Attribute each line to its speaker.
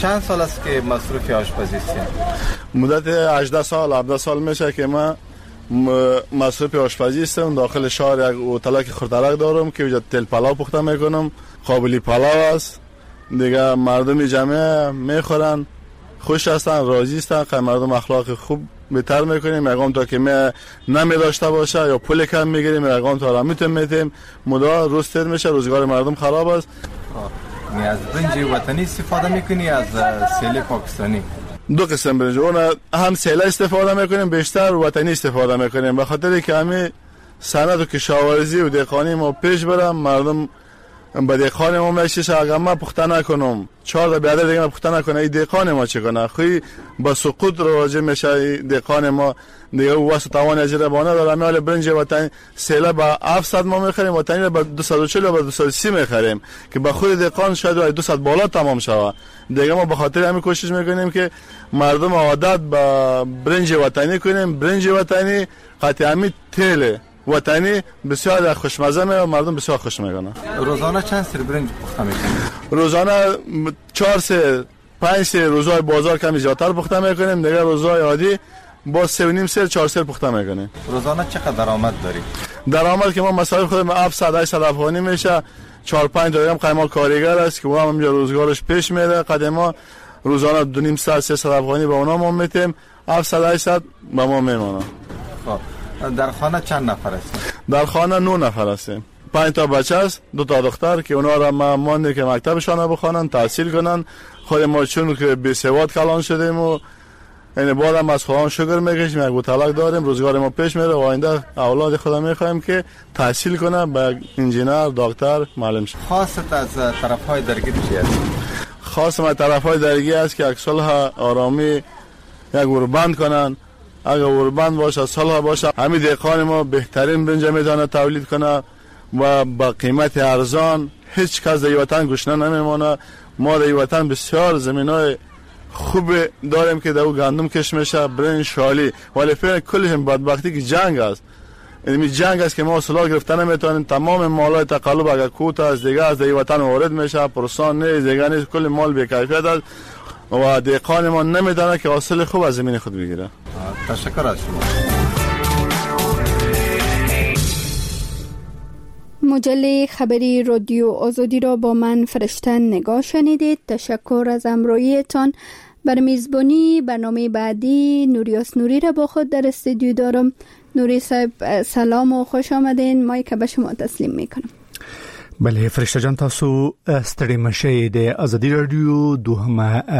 Speaker 1: چند سال است که مصروف آشپزی هستید؟
Speaker 2: مدت 18 سال 17 سال میشه که من مصروف آشپزی هستم. داخل شهر یک هتل که خردرک دارم که اونجا تل پلاو پخته میکنم. قابلی پلاو است دیگه. مردم جمعه میخورن، خوش هستن، راضی هستن که مردم اخلاق خوب بهتر میکنیم. اقام تا که می نمی داشته باشه یا پول کم میگیریم اقام تا را میتونیم مدام روز تر میشه، روزگار مردم خراب است.
Speaker 1: از برنج وطنی استفاده میکنی از سیل پاکستانی؟
Speaker 2: دو قسم برنج، اون هم سیل استفاده میکنیم، بیشتر وطنی استفاده میکنیم به خاطر که همین صنعت و کشاورزی و دهقانی ما پیش برم. مردم به دهقان ما میشه اگر ما پخته نکنم 4 تا بیادر دیگه ما پخته نکنه این دهقان ما چه کنه؟ خوی با سقوط راجع میشه دهقان ما دیگه. واسه توان اجره بانه داره. ما برنج وطنی سیلا با 700 ما میخریم، وطنی با 240 و 230 میخریم که با خود دهقان شاید 200 بالا تمام شوه. دیگه ما به خاطر همین کوشش میکنیم که مردم عادت با برنج وطنی کنیم. برنج وطنی قطعی تیل وطنی بسیار خوشمزه و مردم بسیار خوش میکنن.
Speaker 1: روزانه چند سر برنج پخته میکنید؟
Speaker 2: روزانه 4 سر 5 سر روزای بازار کمی زیادتر پخته میکنیم. دیگه روزای عادی با 3.5 سر 4 سر پخته میکنیم.
Speaker 1: روزانه چقدر درآمد داری؟
Speaker 2: درآمد که ما مصارف خودم 700 800 افغانی میشه. 4 5 تا هم قیمال کارگر است که اونم اینجا روزگارش پیش میره. قدما روزانه 2.5 ساعت 300 افغانی به اونا ما میتیم، 700 800 به ما میمونه.
Speaker 1: در خانه چند نفر هستید؟
Speaker 2: در خانه 9 نفر هستیم. 5 تا بچه است، 2 تا دختر که اونا را ما مانده که مکتبشان بخوانن، تحصیل کنن. خود ما چون که بی سواد کلان شدیم و یعنی بعدم از خودمون شکر میکشیم، یک طلاق داریم، روزگار ما پیش میره و آینده اولاد خدا میخوایم که تحصیل کنه به انجینر، دکتر، معلم شه.
Speaker 1: خاصت از طرفهای درگیر چی است؟
Speaker 2: خاص ما طرفهای درگیر است که صلح آرامی یک اوربند کنن. اگر اوربند باشه، صلح باشه، همین دهقان ما بهترین برنج میتونه تولید کنه و با قیمت ارزان. هیچ کس در وطن گشنه نمیمونه. ما در وطن بسیار زمینای خوب داریم که در گندم کش میشه، برنج، شالی، ولی فعلا کلش بدبختی که جنگ است. این جنگ است که ما سلاح گرفتن نمیتونیم. تمام مالای تقلب اگر کوت از دیگه از در وطن وارد میشه، پرسان نیست دیگه نیست، کل مال بی کیفیت است و دهقان ما نمیدونه که حاصل خوب از زمین خود بگیره.
Speaker 1: تشکر از شما.
Speaker 3: مجله خبری رادیو آزادی را با من فرشته نگاه شنیدید. تشکر از همراهیتان. بر میزبانی برنامه بعدی نوریاس نوری را با خود در استودیو دارم. نوری صاحب سلام و خوش آمدین. مایک به شما تسلیم میکنم.
Speaker 4: بله فرشته جان، تاسو ستړي مشه د ازادي رادیو دوهمه